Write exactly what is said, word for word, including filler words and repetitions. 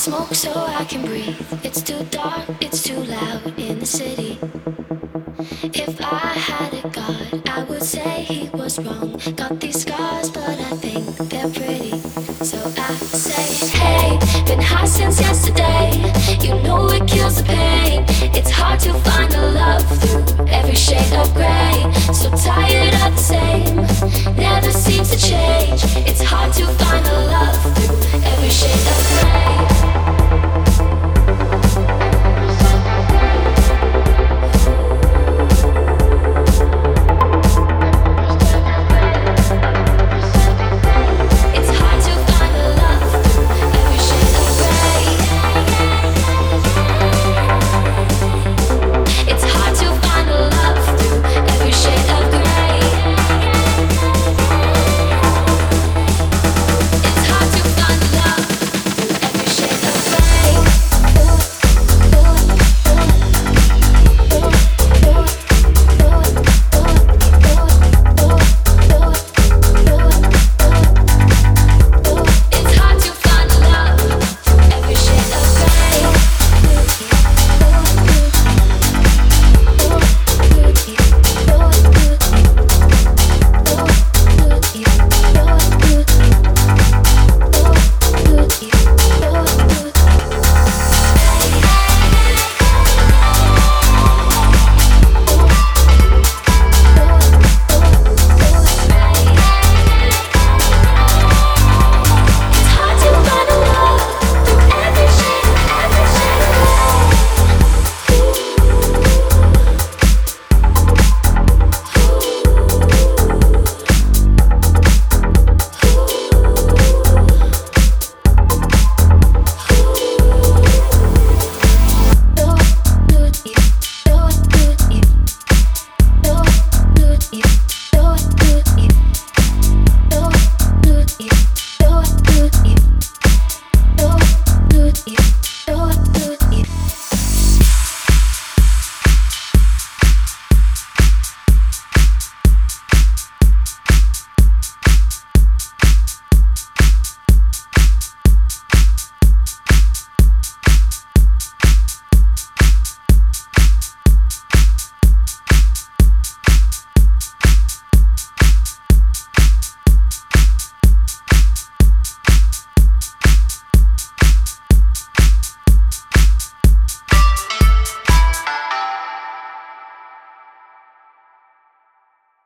smoke so I can breathe. It's too dark, it's too loud in the city. If I had a god, I would say he was wrong. Got these scars, but I think they're pretty. So I say, hey, been high since yesterday. You know it kills the pain. It's hard to find a love through every shade of gray. So tired of the same.